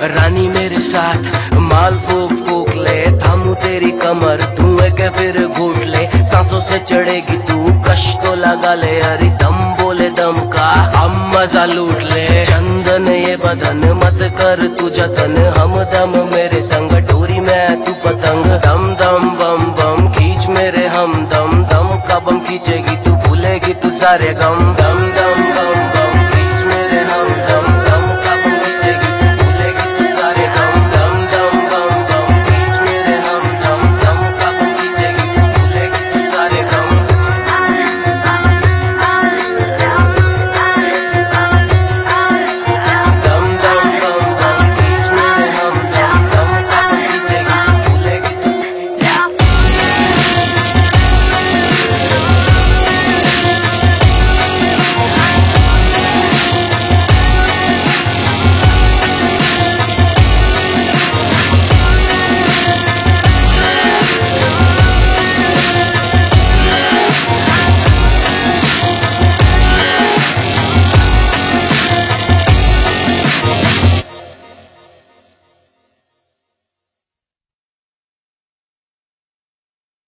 रानी मेरे साथ माल फूक फूक ले, थामू तेरी कमर धुएं के फिर घूट ले। सांसों से चढ़ेगी तू कश तो लगा ले, अरे दम बोले दम का हम मजा लूट ले। चंदन ये बदन मत कर तू जतन, हम दम मेरे संग डोरी में तू पतंग। दम दम बम बम खींच मेरे हम दम, दम का बम खींचेगी तू भूलेगी तू सारे गम। दम